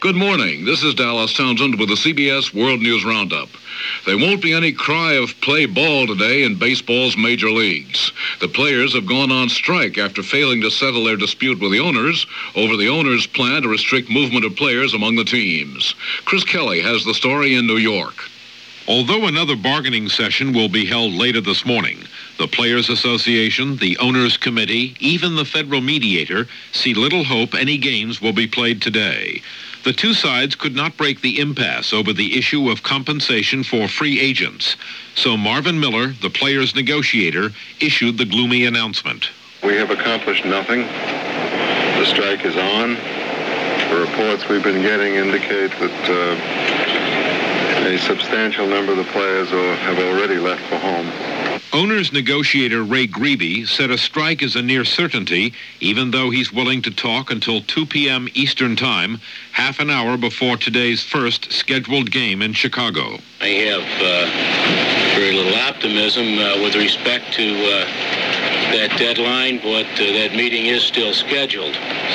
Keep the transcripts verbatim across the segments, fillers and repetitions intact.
Good morning. This is Dallas Townsend with the C B S World News Roundup. There won't be any cry of play ball today in baseball's major leagues. The players have gone on strike after failing to settle their dispute with the owners over the owners' plan to restrict movement of players among the teams. Chris Kelly has the story in New York. Although another bargaining session will be held later this morning, the Players Association, the Owners Committee, even the federal mediator see little hope any games will be played today. The two sides could not break the impasse over the issue of compensation for free agents. So Marvin Miller, the players' negotiator, issued the gloomy announcement. We have accomplished nothing. The strike is on. The reports we've been getting indicate that uh, a substantial number of the players are, have already left for home. Owners negotiator Ray Grebe said a strike is a near certainty, even though he's willing to talk until two p.m. Eastern Time, half an hour before today's first scheduled game in Chicago. I have uh, very little optimism uh, with respect to uh, that deadline, but uh, that meeting is still scheduled.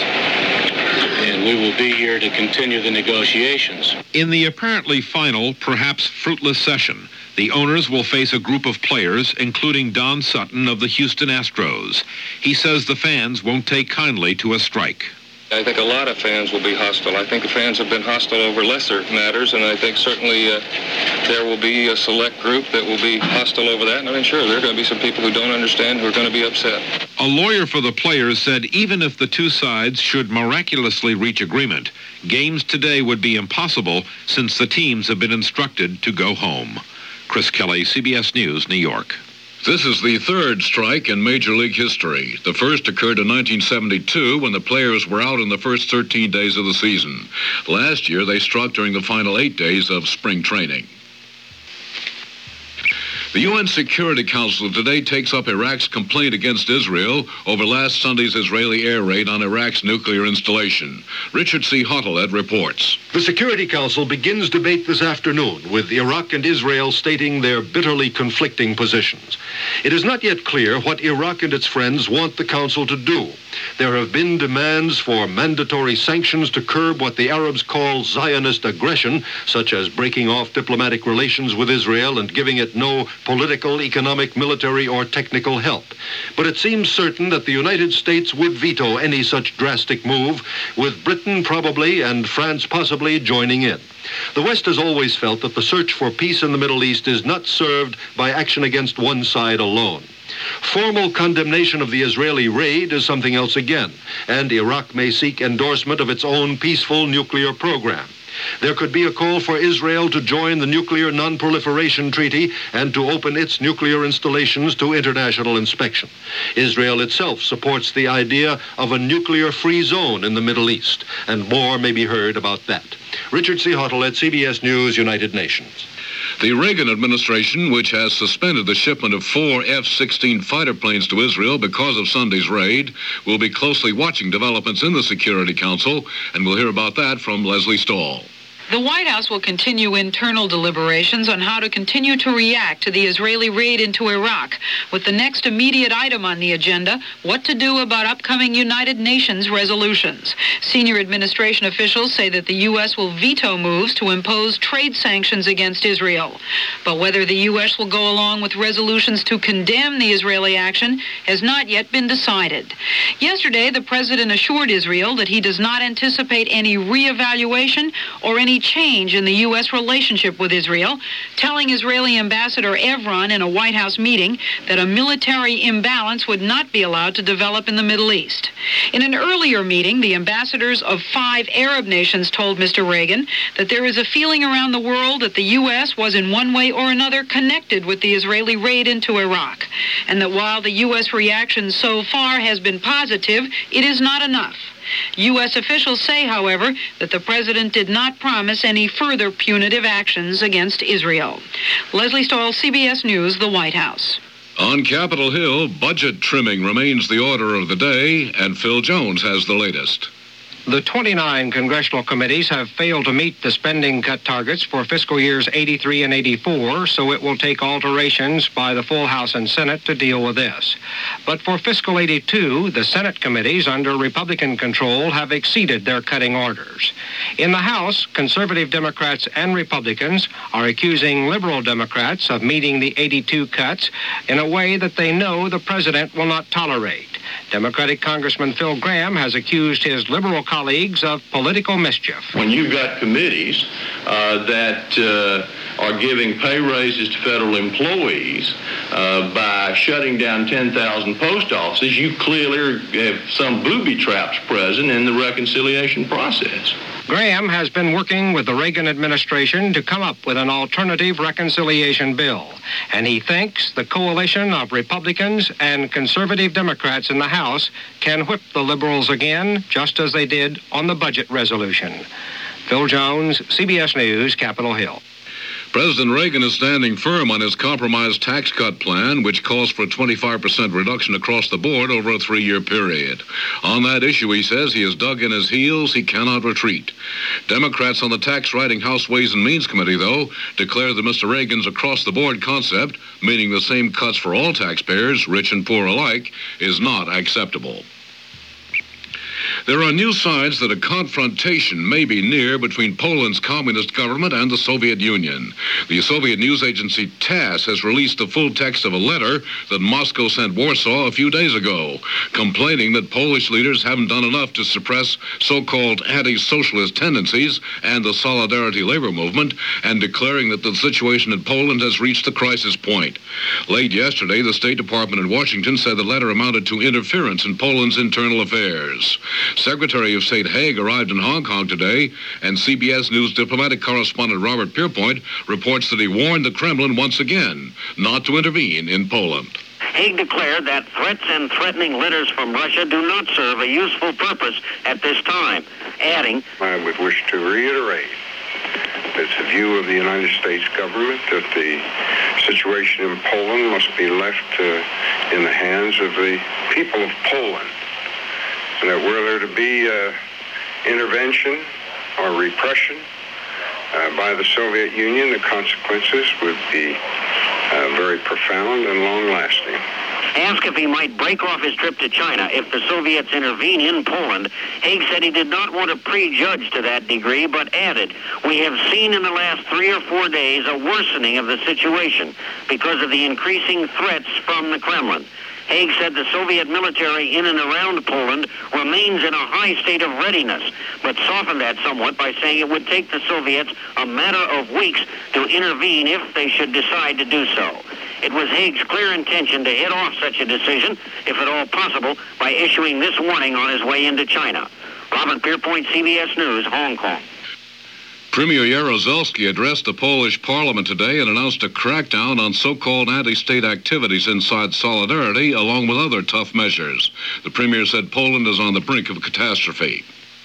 And we will be here to continue the negotiations. In the apparently final, perhaps fruitless session, the owners will face a group of players, including Don Sutton of the Houston Astros. He says the fans won't take kindly to a strike. I think a lot of fans will be hostile. I think the fans have been hostile over lesser matters, and I think certainly uh, there will be a select group that will be hostile over that. And I mean, sure, there are going to be some people who don't understand who are going to be upset. A lawyer for the players said even if the two sides should miraculously reach agreement, games today would be impossible since the teams have been instructed to go home. Chris Kelly, C B S News, New York. This is the third strike in Major League history. The first occurred in nineteen seventy-two when the players were out in the first thirteen days of the season. Last year, they struck during the final eight days of spring training. The U N Security Council today takes up Iraq's complaint against Israel over last Sunday's Israeli air raid on Iraq's nuclear installation. Richard C. Hottelet reports. The Security Council begins debate this afternoon, with Iraq and Israel stating their bitterly conflicting positions. It is not yet clear what Iraq and its friends want the Council to do. There have been demands for mandatory sanctions to curb what the Arabs call Zionist aggression, such as breaking off diplomatic relations with Israel and giving it no political, economic, military, or technical help. But it seems certain that the United States would veto any such drastic move, with Britain probably and France possibly joining in. The West has always felt that the search for peace in the Middle East is not served by action against one side alone. Formal condemnation of the Israeli raid is something else again, and Iraq may seek endorsement of its own peaceful nuclear program. There could be a call for Israel to join the Nuclear Non-Proliferation Treaty and to open its nuclear installations to international inspection. Israel itself supports the idea of a nuclear-free zone in the Middle East, and more may be heard about that. Richard C. Hottelet, C B S News, United Nations. The Reagan administration, which has suspended the shipment of four F sixteen fighter planes to Israel because of Sunday's raid, will be closely watching developments in the Security Council, and we'll hear about that from Leslie Stahl. The White House will continue internal deliberations on how to continue to react to the Israeli raid into Iraq, with the next immediate item on the agenda, what to do about upcoming United Nations resolutions. Senior administration officials say that the U S will veto moves to impose trade sanctions against Israel. But whether the U S will go along with resolutions to condemn the Israeli action has not yet been decided. Yesterday, the president assured Israel that he does not anticipate any reevaluation or any change in the U S relationship with Israel, telling Israeli Ambassador Evron in a White House meeting that a military imbalance would not be allowed to develop in the Middle East. In an earlier meeting, the ambassadors of five Arab nations told Mister Reagan that there is a feeling around the world that the U S was in one way or another connected with the Israeli raid into Iraq, and that while the U S reaction so far has been positive, it is not enough. U S officials say, however, that the president did not promise any further punitive actions against Israel. Leslie Stahl, C B S News, the White House. On Capitol Hill, budget trimming remains the order of the day, and Phil Jones has the latest. The twenty-nine congressional committees have failed to meet the spending cut targets for fiscal years eighty-three and eighty-four, so it will take alterations by the full House and Senate to deal with this. But for fiscal eighty-two, the Senate committees under Republican control have exceeded their cutting orders. In the House, conservative Democrats and Republicans are accusing liberal Democrats of meeting the eighty-two cuts in a way that they know the president will not tolerate. Democratic Congressman Phil Gramm has accused his liberal colleagues of political mischief. When you've got committees uh, that uh, are giving pay raises to federal employees uh, by shutting down ten thousand post offices, you clearly have some booby traps present in the reconciliation process. Gramm has been working with the Reagan administration to come up with an alternative reconciliation bill, and he thinks the coalition of Republicans and conservative Democrats in the House can whip the liberals again, just as they did on the budget resolution. Phil Jones, C B S News, Capitol Hill. President Reagan is standing firm on his compromise tax cut plan, which calls for a twenty-five percent reduction across the board over a three-year period. On that issue, he says he has dug in his heels. He cannot retreat. Democrats on the tax-writing House Ways and Means Committee, though, declare that Mister Reagan's across-the-board concept, meaning the same cuts for all taxpayers, rich and poor alike, is not acceptable. There are new signs that a confrontation may be near between Poland's communist government and the Soviet Union. The Soviet news agency TASS has released the full text of a letter that Moscow sent Warsaw a few days ago, complaining that Polish leaders haven't done enough to suppress so-called anti-socialist tendencies and the Solidarity labor movement, and declaring that the situation in Poland has reached the crisis point. Late yesterday, the State Department in Washington said the letter amounted to interference in Poland's internal affairs. Secretary of State Haig arrived in Hong Kong today, and C B S News diplomatic correspondent Robert Pierpoint reports that he warned the Kremlin once again not to intervene in Poland. Haig declared that threats and threatening letters from Russia do not serve a useful purpose at this time, adding, I would wish to reiterate it's the view of the United States government that the situation in Poland must be left uh, in the hands of the people of Poland. And that were there to be uh, intervention or repression uh, by the Soviet Union, the consequences would be uh, very profound and long-lasting. Asked if he might break off his trip to China if the Soviets intervene in Poland, Haig said he did not want to prejudge to that degree, but added, we have seen in the last three or four days a worsening of the situation because of the increasing threats from the Kremlin. Haig said the Soviet military in and around Poland remains in a high state of readiness, but softened that somewhat by saying it would take the Soviets a matter of weeks to intervene if they should decide to do so. It was Haig's clear intention to hit off such a decision, if at all possible, by issuing this warning on his way into China. Robert Pierpoint, C B S News, Hong Kong. Premier Jaruzelski addressed the Polish parliament today and announced a crackdown on so-called anti-state activities inside Solidarity, along with other tough measures. The premier said Poland is on the brink of a catastrophe.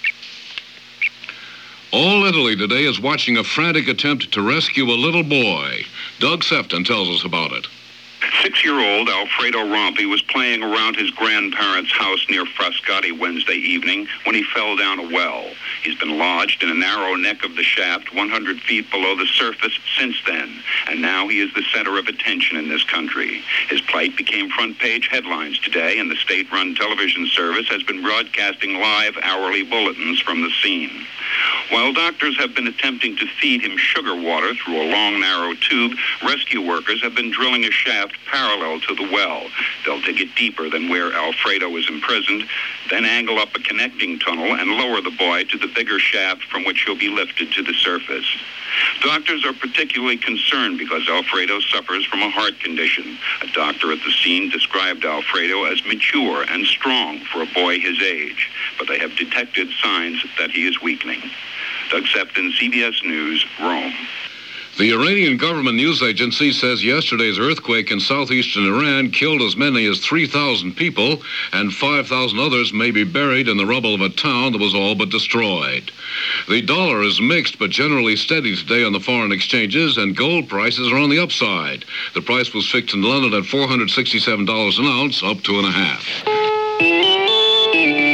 All Italy today is watching a frantic attempt to rescue a little boy. Doug Sefton tells us about it. Six-year-old Alfredo Rompi was playing around his grandparents' house near Frascati Wednesday evening when he fell down a well. He's been lodged in a narrow neck of the shaft one hundred feet below the surface since then, and now he is the center of attention in this country. His plight became front-page headlines today, and the state-run television service has been broadcasting live hourly bulletins from the scene. While doctors have been attempting to feed him sugar water through a long, narrow tube, rescue workers have been drilling a shaft parallel to the well. They'll dig it deeper than where Alfredo is imprisoned, then angle up a connecting tunnel and lower the boy to the bigger shaft from which he'll be lifted to the surface. Doctors are particularly concerned because Alfredo suffers from a heart condition. A doctor at the scene described Alfredo as mature and strong for a boy his age, but they have detected signs that he is weakening. Doug Sefton, C B S News, Rome. The Iranian government news agency says yesterday's earthquake in southeastern Iran killed as many as three thousand people, and five thousand others may be buried in the rubble of a town that was all but destroyed. The dollar is mixed but generally steady today on the foreign exchanges, and gold prices are on the upside. The price was fixed in London at four hundred sixty-seven dollars an ounce, up two and a half.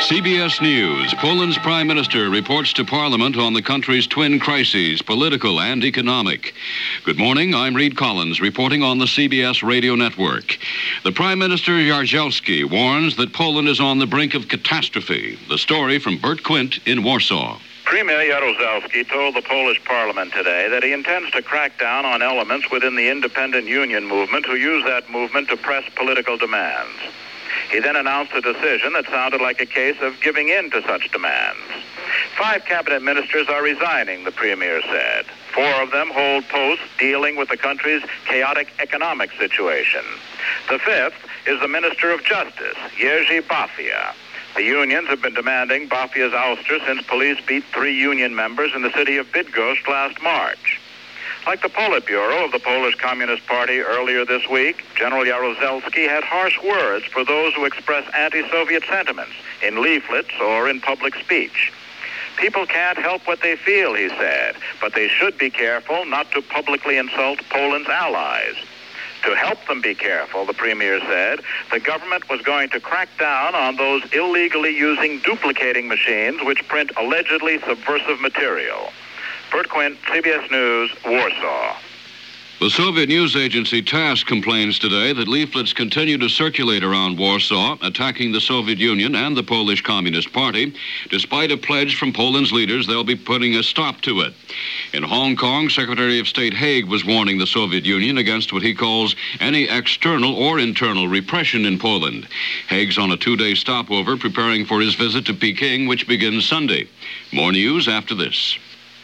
C B S News. Poland's prime minister reports to Parliament on the country's twin crises, political and economic. Good morning. I'm Reed Collins, reporting on the C B S radio network. The Prime Minister Jaruzelski warns that Poland is on the brink of catastrophe. The story from Bert Quint in Warsaw. Premier Jaruzelski told the Polish parliament today that he intends to crack down on elements within the independent union movement who use that movement to press political demands. He then announced a decision that sounded like a case of giving in to such demands. Five cabinet ministers are resigning, the premier said. Four of them hold posts dealing with the country's chaotic economic situation. The fifth is the Minister of Justice, Jerzy Bafia. The unions have been demanding Bafia's ouster since police beat three union members in the city of Bydgoszcz last March. Like the Politburo of the Polish Communist Party earlier this week, General Jaruzelski had harsh words for those who express anti-Soviet sentiments in leaflets or in public speech. People can't help what they feel, he said, but they should be careful not to publicly insult Poland's allies. To help them be careful, the premier said, the government was going to crack down on those illegally using duplicating machines which print allegedly subversive material. Bert Quint, C B S News, Warsaw. The Soviet news agency TASS complains today that leaflets continue to circulate around Warsaw, attacking the Soviet Union and the Polish Communist Party. Despite a pledge from Poland's leaders, they'll be putting a stop to it. In Hong Kong, Secretary of State Haig was warning the Soviet Union against what he calls any external or internal repression in Poland. Haig's on a two-day stopover preparing for his visit to Peking, which begins Sunday. More news after this.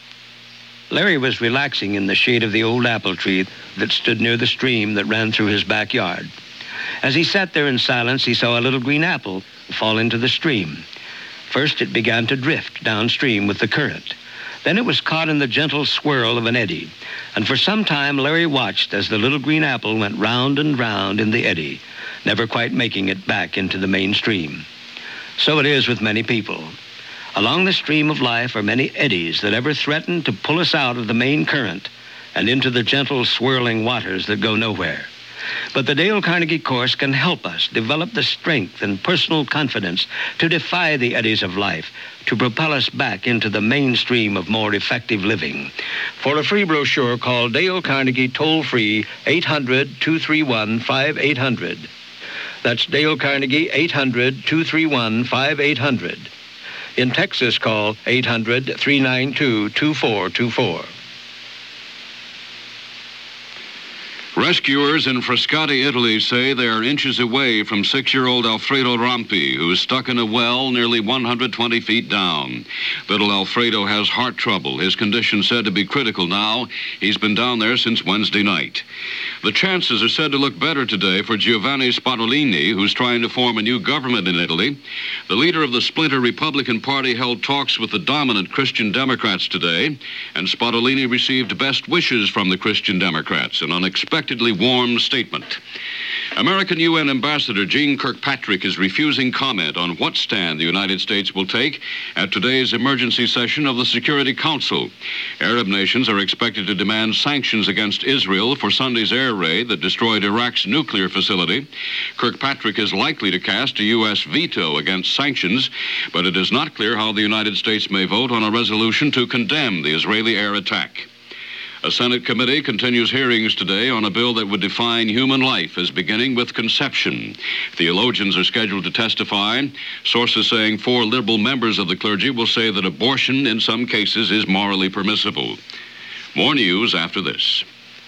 Larry was relaxing in the shade of the old apple tree that stood near the stream that ran through his backyard. As he sat there in silence, he saw a little green apple fall into the stream. First, it began to drift downstream with the current. Then it was caught in the gentle swirl of an eddy. And for some time, Larry watched as the little green apple went round and round in the eddy, never quite making it back into the main stream. So it is with many people. Along the stream of life are many eddies that ever threaten to pull us out of the main current and into the gentle swirling waters that go nowhere. But the Dale Carnegie course can help us develop the strength and personal confidence to defy the eddies of life, to propel us back into the mainstream of more effective living. For a free brochure, call Dale Carnegie toll-free eight hundred, two three one, five eight hundred. That's Dale Carnegie, eight hundred, two three one, five eight hundred. In Texas, call eight hundred, three nine two, two four two four. Rescuers in Frascati, Italy, say they are inches away from six-year-old Alfredo Rampi, who is stuck in a well nearly one hundred twenty feet down. Little Alfredo has heart trouble. His condition said to be critical now. He's been down there since Wednesday night. The chances are said to look better today for Giovanni Spadolini, who's trying to form a new government in Italy. The leader of the splinter Republican Party held talks with the dominant Christian Democrats today, and Spadolini received best wishes from the Christian Democrats, an unexpected warm statement. American U N Ambassador Jeane Kirkpatrick is refusing comment on what stand the United States will take at today's emergency session of the Security Council. Arab nations are expected to demand sanctions against Israel for Sunday's air raid that destroyed Iraq's nuclear facility. Kirkpatrick is likely to cast a U S veto against sanctions, but it is not clear how the United States may vote on a resolution to condemn the Israeli air attack. A Senate committee continues hearings today on a bill that would define human life as beginning with conception. Theologians are scheduled to testify. Sources saying four liberal members of the clergy will say that abortion in some cases is morally permissible. More news after this.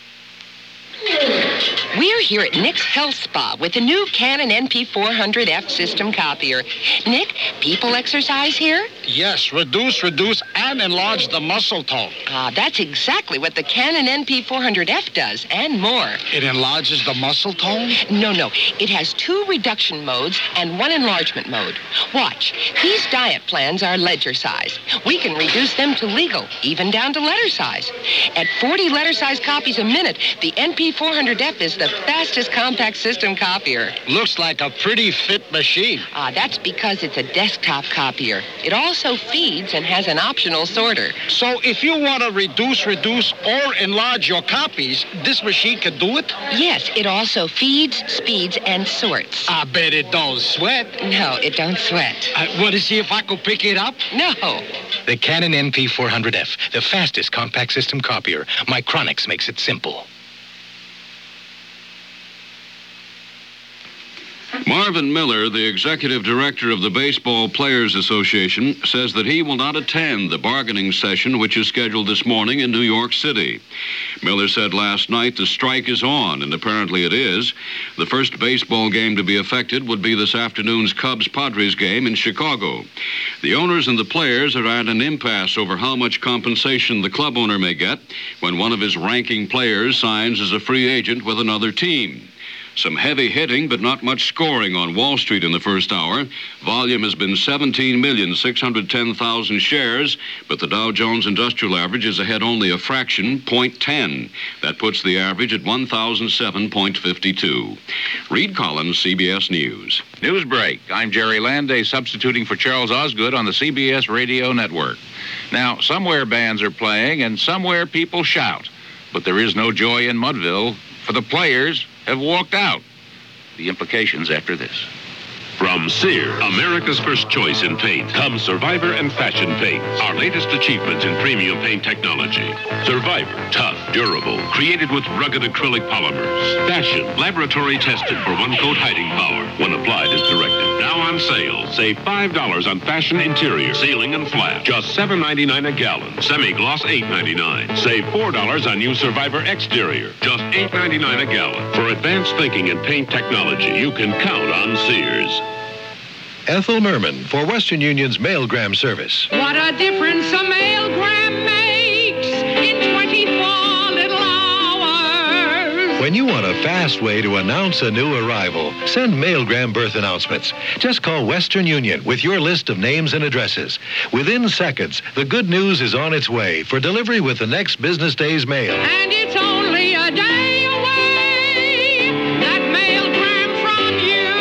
We're here at Nick's Health Spa with the new Canon N P four hundred F system copier. Nick, people exercise here? Yes, reduce, reduce, and enlarge the muscle tone. Ah, that's exactly what the Canon N P four hundred F does, and more. It enlarges the muscle tone? No, no. It has two reduction modes and one enlargement mode. Watch. These diet plans are ledger size. We can reduce them to legal, even down to letter size. At forty letter size copies a minute, the N P four hundred F F is the fastest compact system copier. Looks like a pretty fit machine. Ah, that's because it's a desktop copier. It also feeds and has an optional sorter. So if you want to reduce, reduce, or enlarge your copies, this machine can do it? Yes, it also feeds, speeds, and sorts. I bet it don't sweat. No, it don't sweat. I want to see if I could pick it up? No. The Canon N P four hundred F, the fastest compact system copier. Micronics makes it simple. Marvin Miller, the executive director of the Baseball Players Association, says that he will not attend the bargaining session which is scheduled this morning in New York City. Miller said last night the strike is on, and apparently it is. The first baseball game to be affected would be this afternoon's Cubs-Padres game in Chicago. The owners and the players are at an impasse over how much compensation the club owner may get when one of his ranking players signs as a free agent with another team. Some heavy hitting, but not much scoring on Wall Street in the first hour. Volume has been seventeen million six hundred ten thousand shares, but the Dow Jones Industrial Average is ahead only a fraction, zero point one zero. That puts the average at one thousand seven point five two. Reed Collins, C B S News. News break. I'm Jerry Landay, substituting for Charles Osgood on the C B S Radio Network. Now, somewhere bands are playing and somewhere people shout, but there is no joy in Mudville, for the players have walked out. The implications after this. From Sears, America's first choice in paint, comes Survivor and Fashion Paints, our latest achievements in premium paint technology. Survivor, tough, durable, created with rugged acrylic polymers. Fashion, laboratory tested for one-coat hiding power, when applied as directed. Now on sale, save five dollars on fashion interior, ceiling and flat, just seven ninety-nine a gallon. Semi-gloss, eight ninety-nine. Save four dollars on new Survivor exterior, just eight ninety-nine a gallon. For advanced thinking in paint technology, you can count on Sears. Ethel Merman for Western Union's Mailgram service. What a difference a mailgram makes in twenty-four little hours. When you want a fast way to announce a new arrival, send Mailgram birth announcements. Just call Western Union with your list of names and addresses. Within seconds, the good news is on its way for delivery with the next business day's mail. And it's only a day away, that mailgram from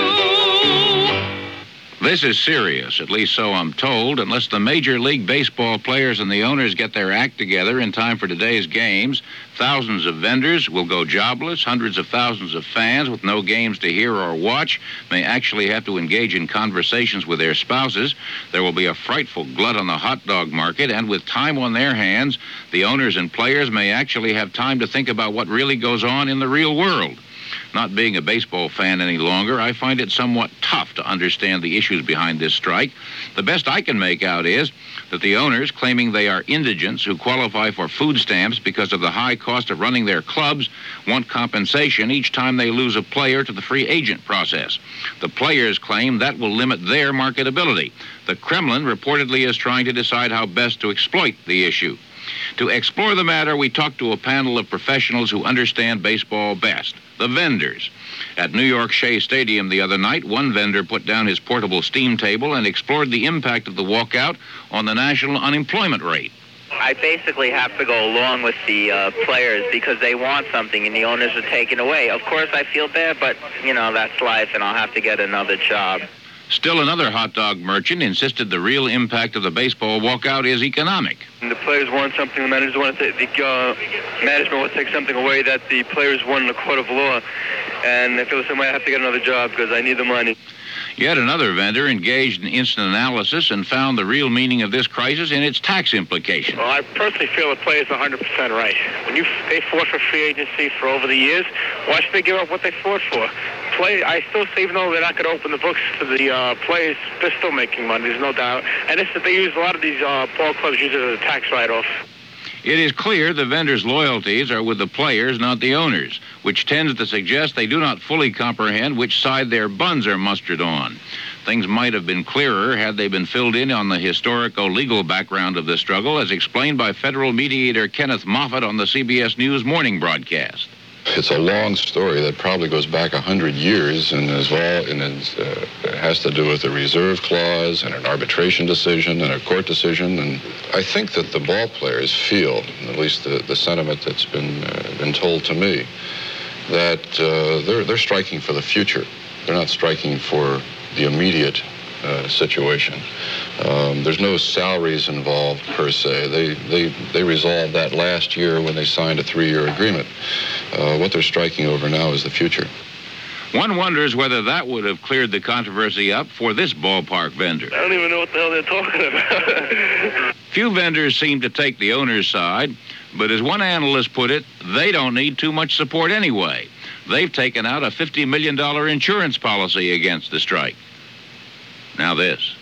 you. This is serious, at least so I'm told. Unless the Major League Baseball players and the owners get their act together in time for today's games, thousands of vendors will go jobless. Hundreds of thousands of fans with no games to hear or watch may actually have to engage in conversations with their spouses. There will be a frightful glut on the hot dog market, and with time on their hands, the owners and players may actually have time to think about what really goes on in the real world. Not being a baseball fan any longer, I find it somewhat tough to understand the issues behind this strike. The best I can make out is that the owners, claiming they are indigents who qualify for food stamps because of the high cost of running their clubs, want compensation each time they lose a player to the free agent process. The players claim that will limit their marketability. The Kremlin reportedly is trying to decide how best to exploit the issue. To explore the matter, we talked to a panel of professionals who understand baseball best, the vendors. At New York Shea Stadium the other night, one vendor put down his portable steam table and explored the impact of the walkout on the national unemployment rate. I basically have to go along with the uh, players because they want something and the owners are taking away. Of course, I feel bad, but, you know, that's life and I'll have to get another job. Still another hot dog merchant insisted the real impact of the baseball walkout is economic. The players want something, the managers want to take, the uh, management wants to take something away that the players want in a court of law. And I feel the same way I have to get another job because I need the money. Yet another vendor engaged in instant analysis and found the real meaning of this crisis in its tax implications. Well, I personally feel the players are one hundred percent right. When you they fought for free agency for over the years, why should they give up what they fought for? Play, I still say, even though they're not going to open the books for the uh, players, they're still making money, there's no doubt. And it's that they use a lot of these uh, ball clubs use it as a tax write-off. It is clear the vendors' loyalties are with the players, not the owners, which tends to suggest they do not fully comprehend which side their buns are mustered on. Things might have been clearer had they been filled in on the historico-legal background of the struggle, as explained by federal mediator Kenneth Moffat on the C B S News morning broadcast. It's a long story that probably goes back a hundred years, and as well, and it's, uh, it has to do with a reserve clause and an arbitration decision and a court decision. And I think that the ball players feel, at least the, the sentiment that's been uh, been told to me, that uh, they're, they're striking for the future. They're not striking for the immediate uh, situation. Um, there's no salaries involved per se. They, they, they resolved that last year when they signed a three-year agreement. Uh, what they're striking over now is the future. One wonders whether that would have cleared the controversy up for this ballpark vendor. I don't even know what the hell they're talking about. Few vendors seem to take the owner's side, but as one analyst put it, they don't need too much support anyway. They've taken out a fifty million dollars insurance policy against the strike. Now this.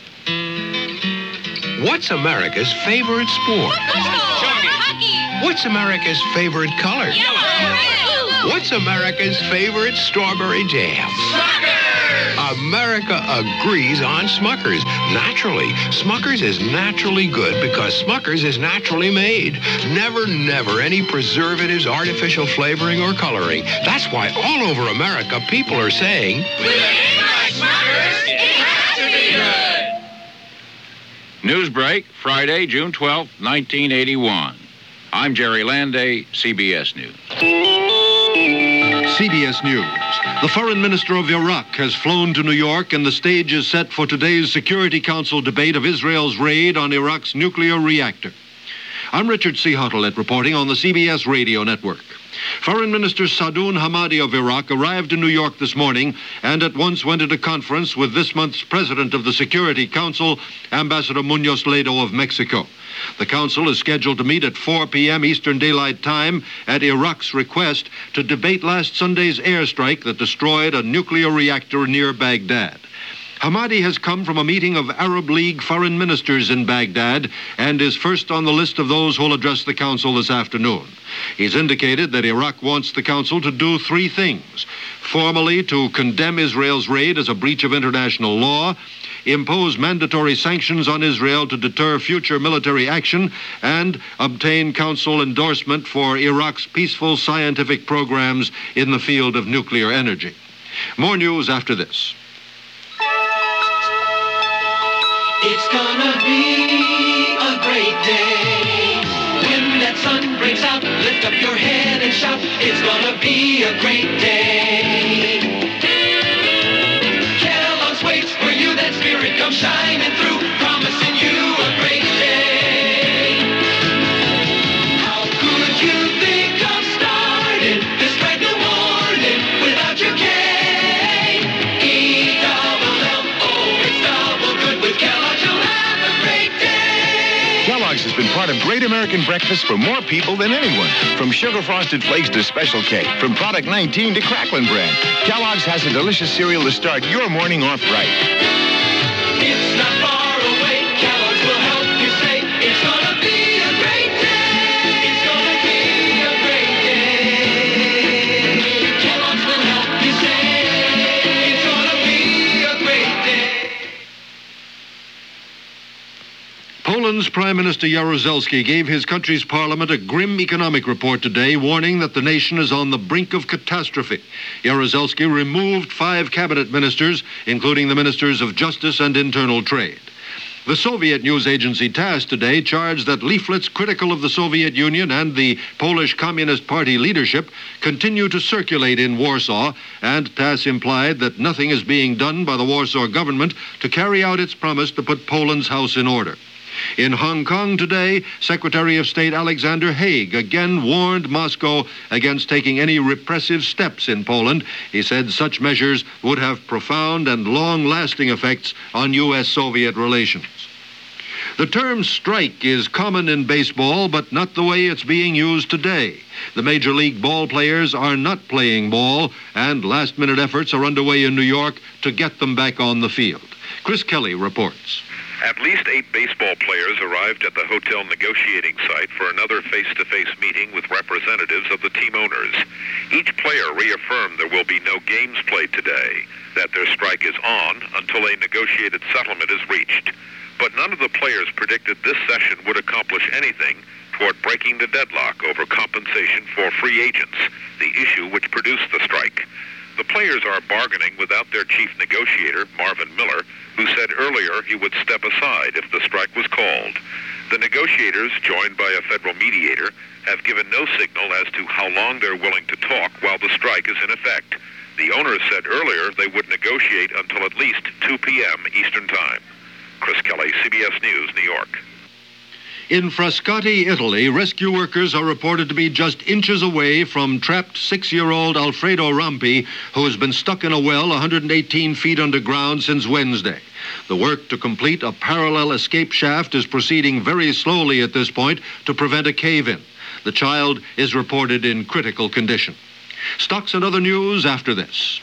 What's America's favorite sport? Hockey. What's America's favorite color? Yellow. What's America's favorite strawberry jam? Smuckers! America agrees on Smuckers. Naturally. Smuckers is naturally good because Smuckers is naturally made. Never, never any preservatives, artificial flavoring, or coloring. That's why all over America people are saying, with a name like Smuckers, it has to be good. News break, Friday, June twelfth, nineteen eighty-one. I'm Jerry Landay, C B S News. C B S News. The foreign minister of Iraq has flown to New York, and the stage is set for today's Security Council debate of Israel's raid on Iraq's nuclear reactor. I'm Richard C. Huttlett reporting on the C B S radio network. Foreign Minister Sadoun Hamadi of Iraq arrived in New York this morning and at once went into conference with this month's president of the Security Council, Ambassador Munoz Ledo of Mexico. The council is scheduled to meet at four p.m. Eastern Daylight Time at Iraq's request to debate last Sunday's airstrike that destroyed a nuclear reactor near Baghdad. Hamadi has come from a meeting of Arab League foreign ministers in Baghdad and is first on the list of those who will address the council this afternoon. He's indicated that Iraq wants the council to do three things: formally to condemn Israel's raid as a breach of international law, impose mandatory sanctions on Israel to deter future military action, and obtain council endorsement for Iraq's peaceful scientific programs in the field of nuclear energy. More news after this. It's gonna be a great day. When that sun breaks out, lift up your head and shout. It's gonna be a great day. Kellogg's waits for you, that spirit comes shining through, promising you a great day. How could you think of starting this brand new morning without your K? E double L, oh, it's double good with Kellogg's. Kellogg's has been part of Great American Breakfast for more people than anyone. From Sugar Frosted Flakes to Special K, from Product nineteen to Cracklin' Brand, Kellogg's has a delicious cereal to start your morning off right. It's not far away. Kellogg's will help you say it's gonna be a great day. It's gonna be a great day. Kellogg's will help you say it's gonna be a great day. Poland's Prime Minister Jaruzelski gave his country's parliament a grim economic report today, warning that the nation is on the brink of catastrophe. Jaruzelski removed five cabinet ministers, including the ministers of Justice and Internal Trade. The Soviet news agency TASS today charged that leaflets critical of the Soviet Union and the Polish Communist Party leadership continue to circulate in Warsaw, and TASS implied that nothing is being done by the Warsaw government to carry out its promise to put Poland's house in order. In Hong Kong today, Secretary of State Alexander Haig again warned Moscow against taking any repressive steps in Poland. He said such measures would have profound and long-lasting effects on U S Soviet relations. The term strike is common in baseball, but not the way it's being used today. The Major League ball players are not playing ball, and last-minute efforts are underway in New York to get them back on the field. Chris Kelly reports. At least eight baseball players arrived at the hotel negotiating site for another face-to-face meeting with representatives of the team owners. Each player reaffirmed there will be no games played today, that their strike is on until a negotiated settlement is reached. But none of the players predicted this session would accomplish anything toward breaking the deadlock over compensation for free agents, the issue which produced the strike. The players are bargaining without their chief negotiator, Marvin Miller, who said earlier he would step aside if the strike was called. The negotiators, joined by a federal mediator, have given no signal as to how long they're willing to talk while the strike is in effect. The owners said earlier they would negotiate until at least two p.m. Eastern Time. Chris Kelly, C B S News, New York. In Frascati, Italy, rescue workers are reported to be just inches away from trapped six-year-old Alfredo Rampi, who has been stuck in a well one hundred eighteen feet underground since Wednesday. The work to complete a parallel escape shaft is proceeding very slowly at this point to prevent a cave-in. The child is reported in critical condition. Stocks and other news after this.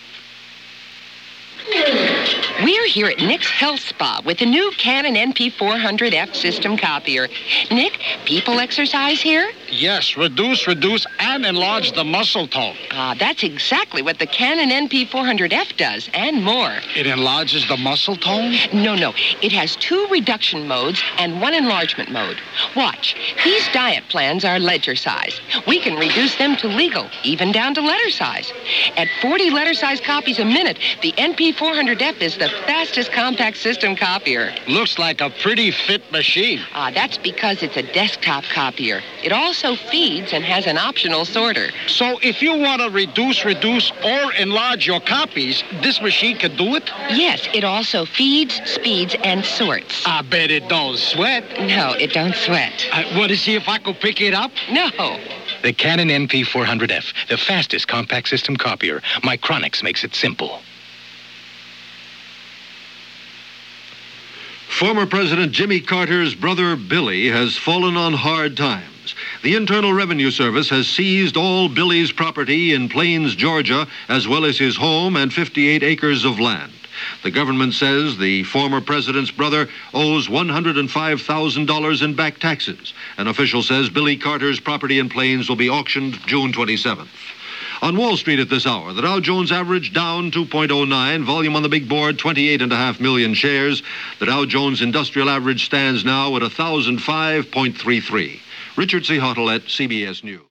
We're here at Nick's Health Spa with the new Canon N P four hundred F system copier. Nick, people exercise here? Yes, reduce, reduce, and enlarge the muscle tone. Ah, that's exactly what the Canon N P four hundred F does, and more. It enlarges the muscle tone? No, no. It has two reduction modes and one enlargement mode. Watch. These diet plans are ledger size. We can reduce them to legal, even down to letter size. At forty letter size copies a minute, the N P four hundred F is the fastest compact system copier. Looks like a pretty fit machine. Ah, that's because it's a desktop copier. It also feeds and has an optional sorter. So if you want to reduce, reduce, or enlarge your copies, this machine can do it? Yes, it also feeds, speeds, and sorts. I bet it don't sweat. No, it don't sweat. I want to see if I could pick it up? No. The Canon N P four hundred F, the fastest compact system copier. Micronics makes it simple. Former President Jimmy Carter's brother Billy has fallen on hard times. The Internal Revenue Service has seized all Billy's property in Plains, Georgia, as well as his home and fifty-eight acres of land. The government says the former president's brother owes one hundred five thousand dollars in back taxes. An official says Billy Carter's property in Plains will be auctioned June twenty-seventh. On Wall Street at this hour, the Dow Jones average down two point oh nine, volume on the big board twenty-eight point five million shares. The Dow Jones Industrial Average stands now at one thousand five point three three. Richard C. Hottle at C B S News.